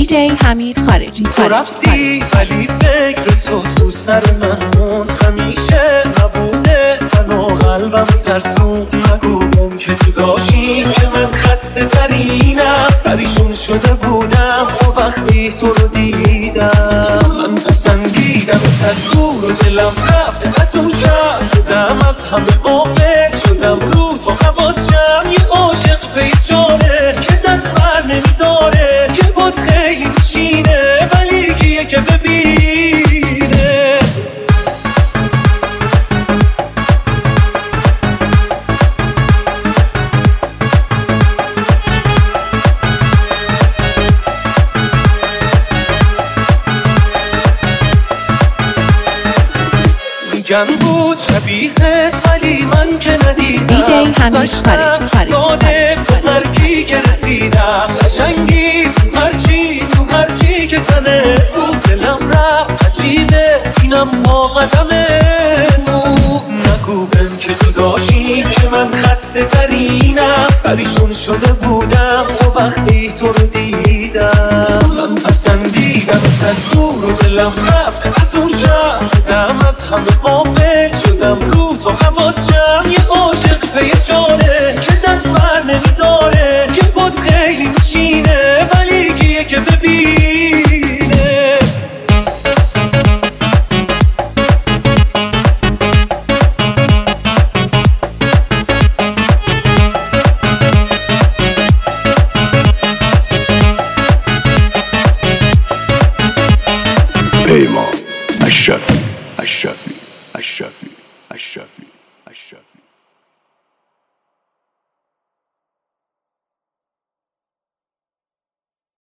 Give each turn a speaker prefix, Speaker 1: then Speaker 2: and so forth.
Speaker 1: دیجی حمید خارجی.
Speaker 2: تو رفتی ولی فکر تو سر من مون، همیشه نبوده منو قلبم ترسون. نگو که جداشیم که من خسته ترینم، پریشون شده بودم تو وقتی تو رو دیدم. من پسندیدم تشکور و دلم رفت از اون شب، شدم از همه قابل شدم رو تو حواسم. یه عاشق پیچانه که دست بر نمیداره، که بود خیلی میشینه ولی کیه که ببینه. میگن بود شبیهت ولی من که ندیدم.
Speaker 1: دیجی حمید خارجی.
Speaker 2: ساده به هرکی که رسیدم، قشنگی تو هرچی که تنه بود. دلم رفت عجیبه اینم با قدمه. نگو بهم که جداشیم که من خسته ترینم، پریشون شده بودم تو وقتی تو رو دیدم. من پسندیدم تشکور و دلم رفت از اون شب، شدم از همه قابل شدم رو تو حواسم. یه عاشق پیچانه که دست بر نمیداره، که بود خیلی